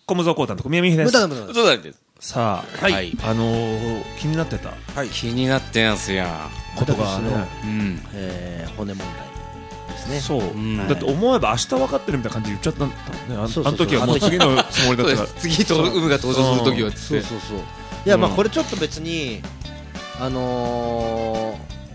小室孝太のとこ宮見です。 そうなんです。 さあ、 はい、 気になってた気になってんすよことがね、 骨問題ですね。 そう、だって思えば明日分かってるみたいな感じで言っちゃったんだもんね。あの時はもう次のつもりだったから次とウムが登場する時はつって、 そういや、まあこれちょっと別になんていうの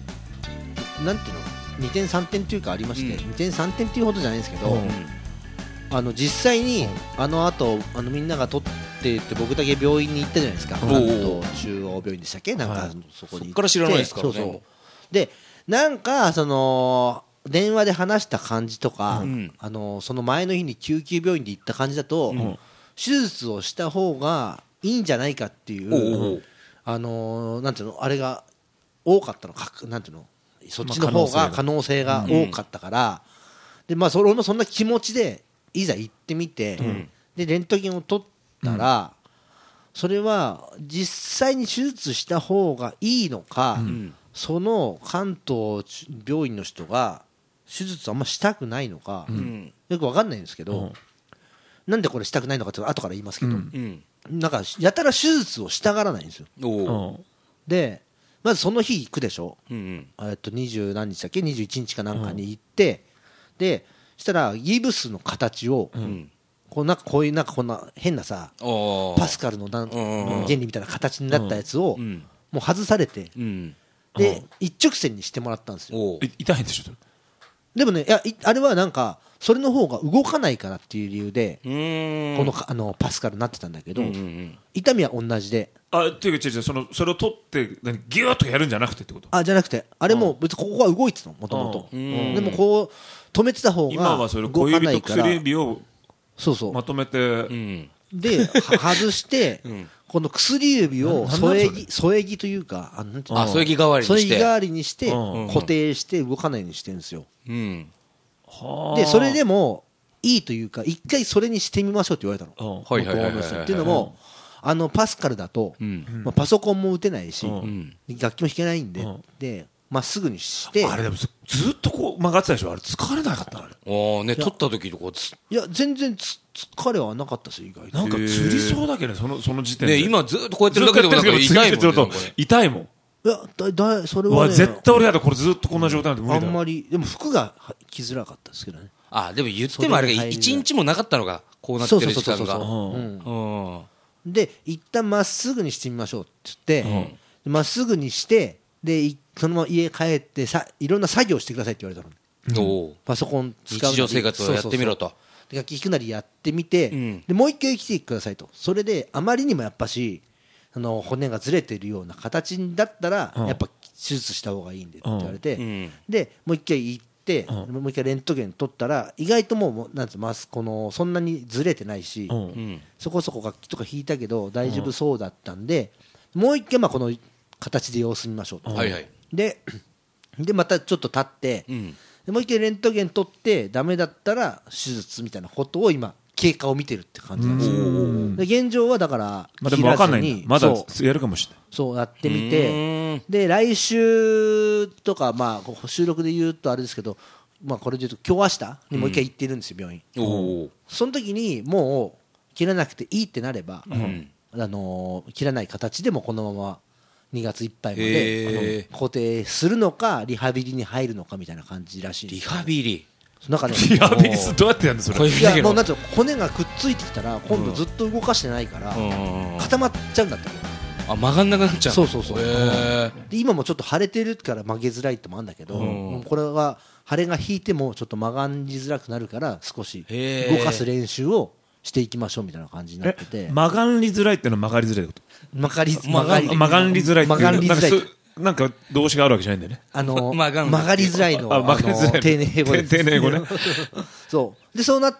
2点3点というかありまして、2点3点っていうほどじゃないんですけど、実際にあの後みんなが取ってって僕だけ病院に行ったじゃないですか。中央病院でしたっけ、なんかそこに行って、 そっから知らないですからね。 そうでなんか電話で話した感じとか、その前の日に救急病院で行った感じだと、手術をした方がいいんじゃないかっていう、なんていうの、あれが多かったのか、なんていうの、そっちの方が可能性が多かったから、でまあそれもそんな気持ちでいざ行ってみて、でレントゲンを取ったら、それは実際に手術した方がいいのか、その関東病院の人が手術あんましたくないのか、よく分かんないんですけど、なんでこれしたくないのかって後から言いますけど、なんかやたら手術をしたがらないんですよ。でまずその日行くでしょ、20何日だっけ、21日かなんかに行って、でそしたらギブスの形を、こうなんかこういうなんかこんな変なさ、パスカルの原理みたいな形になったやつをもう外されて、で一直線にしてもらったんですよ。 痛いんでしょ。 でもね、いやあれはなんかそれの方が動かないからっていう理由でこのパスカルになってたんだけど、痛みは同じで。 っていうか違う、それを取ってギューッとやるんじゃなくてってこと？ じゃなくて、あれも別にここは動いてたの、もともと。でもこう止めてた方が今はそれ小指と薬指をまとめて、 で外してこの薬指を添え木というか、 添え木代わりにして固定して動かないようにしてるんですよ。でそれでもいいというか、一回それにしてみましょうって言われたの。っていうのもパスカルだとパソコンも打てないし楽器も弾けないんでまっすぐにして、 あれでもずっとこう曲がってたでしょ。あれ疲れなかった？あれ取った時とかいや全然疲れはなかったですよ、意外と。 なんかつりそうだけど、その時点で今ずっとこうやってるだけでもなんか痛いもんね。 痛いもん。 いやそれはね、 絶対俺やだ、これずっとこんな状態なんて無理だよ。 あんまりでも服が着づらかったですけどね。 でも言ってもあれが1日もなかったのがこうなってる時間が。 で一旦まっすぐにしてみましょうって言って、まっすぐにしてでそのまま家帰っていろんな作業してくださいって言われたの。パソコン使うなり日常生活をやってみろと。 楽器弾くなりやってみて、でもう一回来てくださいと。それであまりにもやっぱし骨がずれてるような形だったらやっぱ手術した方がいいんでって言われて、でもう一回行って、もう一回レントゲン取ったら意外ともうなんてそんなにずれてないし、そこそこ楽器とか弾いたけど大丈夫そうだったんで、もう一回この形で様子見ましょうと。でまたちょっと経って、もう一回レントゲン取ってダメだったら手術みたいなことを今経過を見てるって感じなんですよ。で現状はだからでも分かんないんだ、まだやるかもしれない。 そうやってみて、で来週とか収録で言うとあれですけど、これで言うと今日明日にもう一回行ってるんですよ、病院。その時にもう切らなくていいってなれば、切らない形でもこのまま2月いっぱいまで固定するのかリハビリに入るのかみたいな感じらしい。 リハビリなんかね、 リハビリどうやってやるんですか？ いやもうなんていうの、骨がくっついてきたら今度ずっと動かしてないから固まっちゃうんだって。 曲がんなくなっちゃう。 そうで今もちょっと腫れてるから曲げづらいってもあるんだけど、これは腫れが引いてもちょっと曲がりづらくなるから少し動かす練習をしていきましょうみたいな感じになってて。 曲がりづらいってのは曲がりづらいってこと？曲がりづらいっていうなんか動詞があるわけじゃないんだよね。 曲がりづらいの丁寧語ね。そうでそうなって、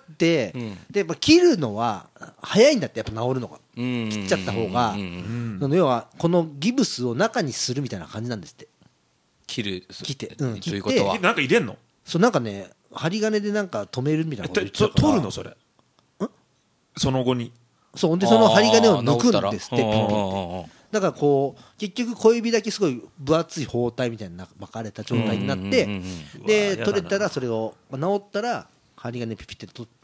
で切るのは早いんだって、やっぱ治るのが切っちゃった方が、要はこのギブスを中にするみたいな感じなんですって。 切ってということはなんか入れんの？ そうなんかね、針金でなんか止めるみたいなこと言ってたから。 取るのそれ？その後に。 そうでその針金を抜くんですって、ピンピンって。だからこう結局小指だけすごい分厚い包帯みたいな巻かれた状態になって、で取れたらそれを治ったら針金ピピって取っ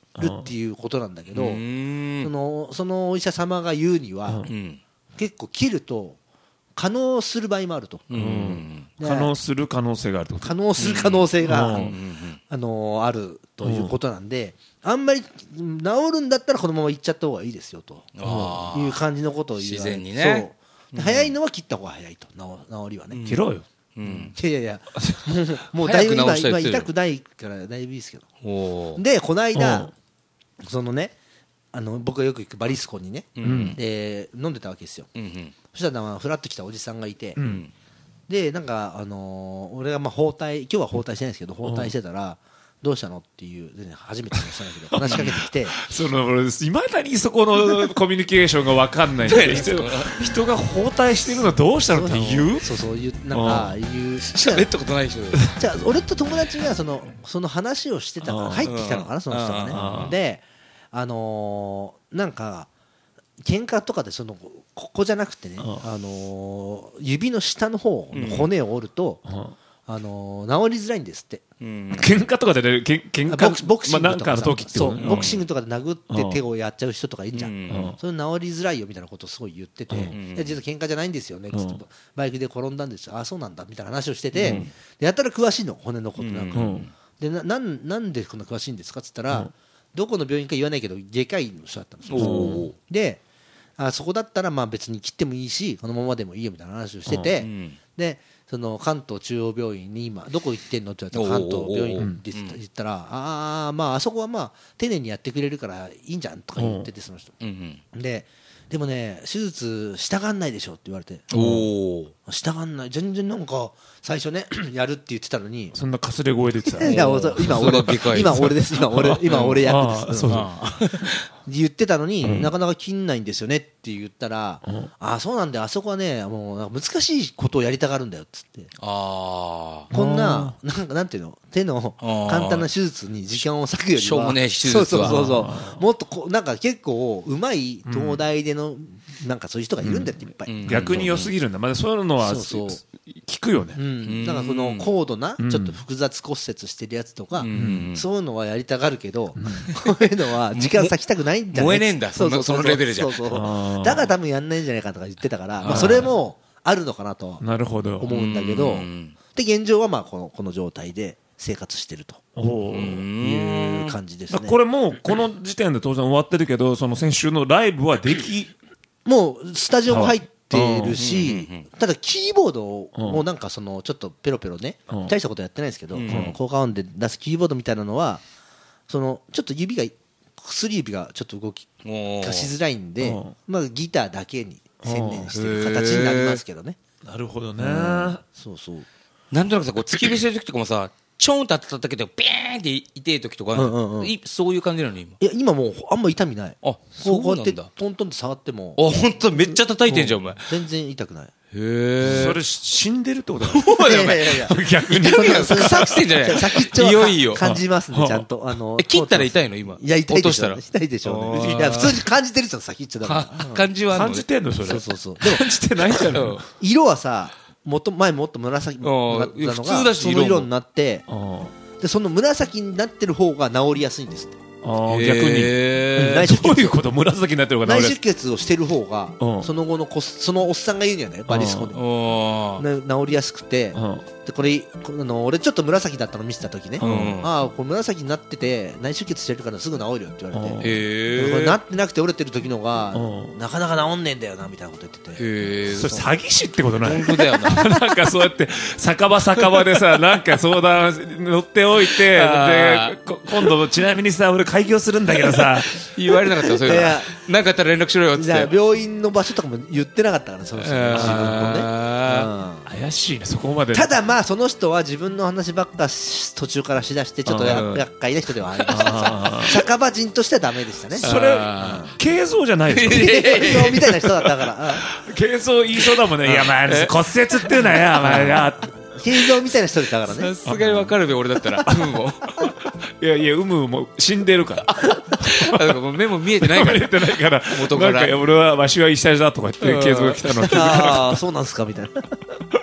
るっていうことなんだけど、 うんそのお医者様が言うには、 うん結構切ると可能する場合もあると、 うん可能する可能性があるってこと。 可能する可能性が、 うんあるということなんで、あんまり治るんだったらこのまま行っちゃった方がいいですよとあーいう感じのことを言う。 自然にねそうで早いのは切った方が早いと、治りはね、 切ろうよ。 うんいやいやもうだいぶ早く治したい今って言ってる痛くないからだいぶいいですけど。 おーでこの間そのね僕がよく行くバリスコにね、 うんで飲んでたわけですよ。 うんそしたらフラッと来たおじさんがいて、 うんでなんか俺が包帯、今日は包帯してないんですけど、包帯してたらどうしたのっていうで、ね、初めての人なんですけど話しかけてきて俺いまだにそこのコミュニケーションが分かんないんで人が包帯してるのどうしたのって言う。 そうなんか言う喋ったことないでしょじゃあ俺と友達がその話をしてたから入ってきたのかな、その人がね。でなんか喧嘩とかでここじゃなくてね、指の下の方の骨を折ると、治りづらいんですって。 喧嘩とかでね、喧嘩ボクシングとかなんかの時ってこと。 ボクシングとかで殴って手をやっちゃう人とかいるじゃん。それ治りづらいよみたいなことをすごい言ってて、いや実は喧嘩じゃないんですよねっつってバイクで転んだんですよ。あ、そうなんだみたいな話をしてて、でやったら詳しいの、骨のことなんか。でなんでこんな詳しいんですかっつったら、どこの病院か言わないけど外科医の人だったんですよ。でそこだったらまあ別に切ってもいいしこのままでもいいよみたいな話をしてて、でその関東中央病院に今どこ行ってんのって言われたら関東病院って言ったら、まああそこはまあ丁寧にやってくれるからいいんじゃんとか言ってて、その人でもね手術したがんないでしょって言われて、したがんない、全然なんか最初ねやるって言ってたのに、 そんなかすれ声で言ってた。 いや今俺です、今俺役です。言ってたのに、なかなか切んないんですよねって言ったら、そうなんだよ、あそこはねもうなんか難しいことをやりたがるんだよっつって、こんななんていうの、手の簡単な手術に時間を割くよりはしょうもねえ手術はそうもっとなんか結構うまい東大でのなんかそういう人がいるんだよっていっぱい。 逆に良すぎるんだ。まだそういうのは聞くよね。 だからその高度なちょっと複雑骨折してるやつとか、そういうのはやりたがるけど、こういうのは時間割きたくないんじゃない。 燃えねえんだ、そのレベルじゃ。 だから多分やんないんじゃないかとか言ってたから、それもあるのかなと思うんだけど、で現状はまあこの状態で生活してるという感じですね。 これもうこの時点で当然終わってるけど、その先週のライブはもうスタジオも入ってるし、ただキーボードもなんかちょっとペロペロね、大したことやってないですけど、この効果音で出すキーボードみたいなのはちょっと薬指がちょっと動きがしづらいんで、まあギターだけに専念してる形になりますけどね。 なるほどね。 そうなんとなくさ、突き指してる時とかもさ、ちょんって当たっただけでビーンって痛い時とか、そういう感じなの今。 いや今もうあんま痛みない。 あ、 こうやってトントンって触っても、 本当めっちゃ叩いてんじゃんお前。 全然痛くない。 それ死んでるってことだ。 いや逆に臭くてんじゃない。 先っちょは感じますね、ちゃんと。 切ったら痛いの今。 いや痛いでしょ。 落と痛いでしょうね。いや普通に感じてるじゃん、先っちょだから。 感じは感じてんのそれ。 そう。 でも感じてないんじゃない。 色はさ、前もっと紫だったのがその色になって、でその紫になってる方が治りやすいんですって。 逆にどういうこと？紫になってる方が内出血をしてる方がその後のそのおっさんが言うにはね、バリスコで治りやすくて、でこれ俺ちょっと紫だったの見せた時ね、これ紫になってて内出血してるからすぐ治るよって言われて、これなってなくて折れてる時のがなかなか治んねえんだよなみたいなこと言ってて、 それ詐欺師ってことない？ 本当だよな。 なんかそうやって酒場でさ、なんか相談乗っておいて、で今度ちなみにさ俺開業するんだけどさ言われなかった。そういうのなんかあったら連絡しろよっつって。 病院の場所とかも言ってなかったから、その人自分のね。 怪しいね、そこまで。 ただまあその人は自分の話ばっか途中からしだしてちょっと厄介な人ではありました。酒場人としてはダメでしたね。 それ軽装じゃないでしょ。 軽装みたいな人だったから。軽装言いそうだもんね。いやまあ骨折っていうのはやまあ軽装みたいな人でしたからね。 さすがに分かるべ俺だったら。 いやも死んでるから。 目も見えてないから。 見えてないから。元から。なんか俺はわしは医者だとか言って軽装が来たの。 ああそうなんすかみたいな。